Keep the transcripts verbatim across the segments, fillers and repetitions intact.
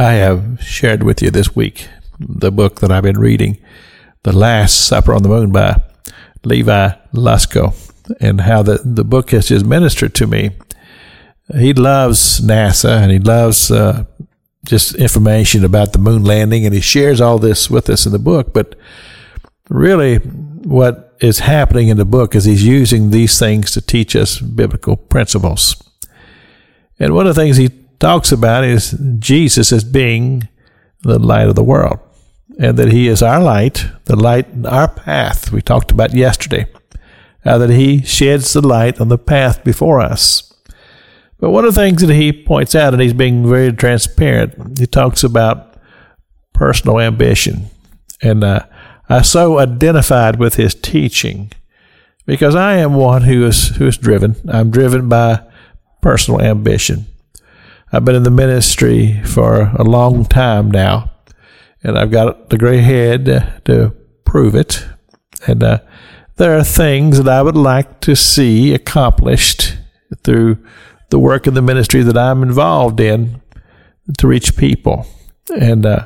I have shared with you this week the book that I've been reading, The Last Supper on the Moon by Levi Lusko, and how the, the book has just ministered to me. He loves NASA, and he loves uh, just information about the moon landing, and he shares all this with us in the book. But really, what is happening in the book is he's using these things to teach us biblical principles. And one of the things he talks about is Jesus as being the light of the world, and that he is our light, the light in our path we talked about yesterday, uh, that he sheds the light on the path before us. But one of the things that he points out, and he's being very transparent, he talks about personal ambition. And uh, I so identified with his teaching because I am one who is who is driven. I'm driven by personal ambition. I've been in the ministry for a long time now, and I've got the gray head to prove it. And uh, there are things that I would like to see accomplished through the work in the ministry that I'm involved in to reach people. And uh,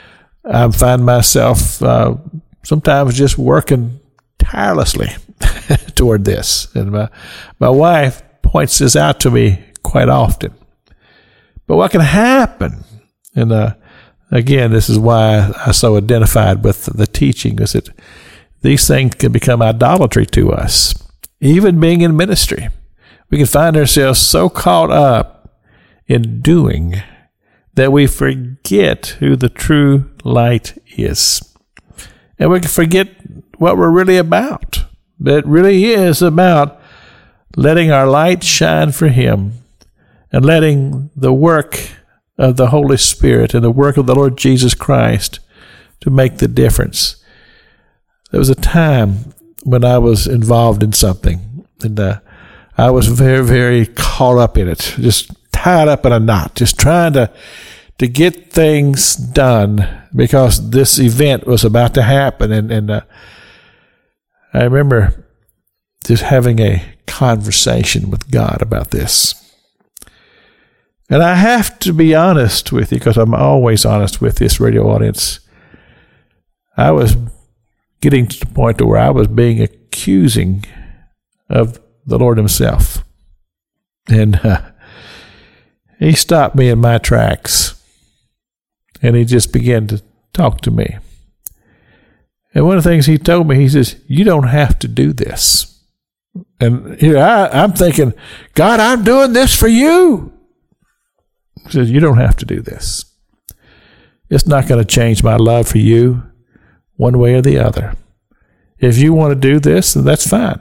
I find myself uh, sometimes just working tirelessly toward this. And my, my wife points this out to me quite often. But what can happen? And uh, again, this is why I so identified with the teaching, is that these things can become idolatry to us. Even being in ministry, we can find ourselves so caught up in doing that we forget who the true light is. And we can forget what we're really about. It really is about letting our light shine for him, and letting the work of the Holy Spirit and the work of the Lord Jesus Christ to make the difference. There was a time when I was involved in something, and uh, I was very, very caught up in it, just tied up in a knot, just trying to to get things done because this event was about to happen. And, and uh, I remember just having a conversation with God about this. And I have to be honest with you, because I'm always honest with this radio audience. I was getting to the point where I was being accusing of the Lord himself. And uh, he stopped me in my tracks. And he just began to talk to me. And one of the things he told me, he says, you don't have to do this. And here I, I'm thinking, God, I'm doing this for you. He says, you don't have to do this. It's not going to change my love for you one way or the other. If you want to do this, then that's fine.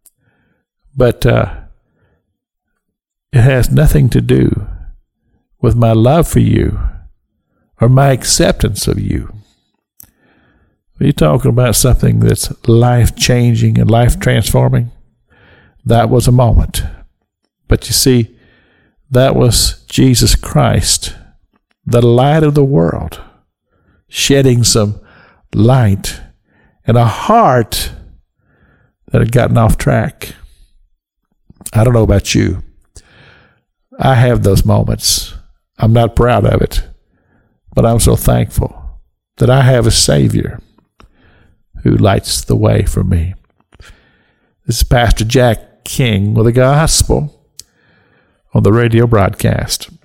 But uh, it has nothing to do with my love for you or my acceptance of you. You're talking about something that's life-changing and life-transforming. That was a moment. But you see, that was Jesus Christ, the light of the world, shedding some light in a heart that had gotten off track. I don't know about you. I have those moments. I'm not proud of it, but I'm so thankful that I have a Savior who lights the way for me. This is Pastor Jack King with the gospel on the radio broadcast.